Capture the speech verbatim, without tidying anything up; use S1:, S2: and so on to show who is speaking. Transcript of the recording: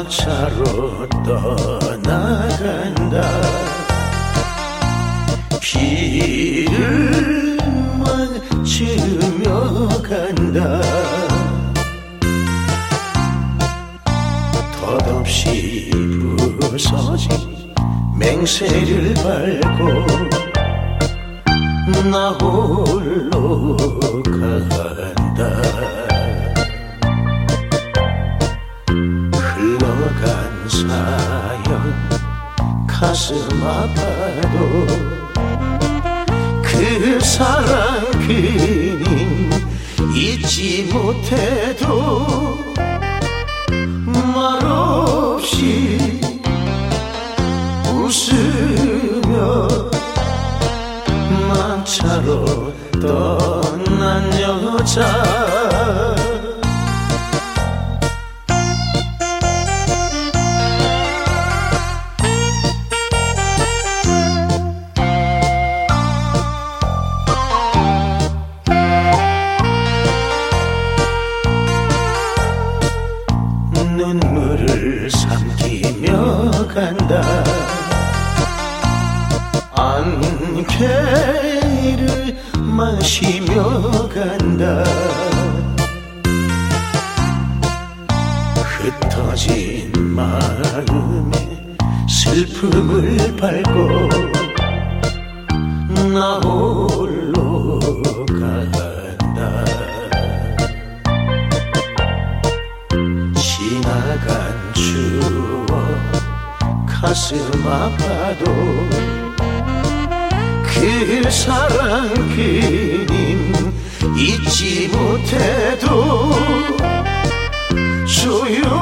S1: 차로 떠나간다. 비를 맞으며 간다. 덧없이 부서진 맹세를 밟고 나 홀로 간다. 흘러간 사연 가슴 아파도 그 사랑 그님 잊지 못해도 말없이 웃으며 만차로 떠난 여자. 눈물을 삼키며 간다. 안개를 마시며 간다. 흩어진 마음에 슬픔을 밟고 나 홀로 간다. 지나간 추억 가슴 아파도 그 사랑 그님 잊지 못해도 조용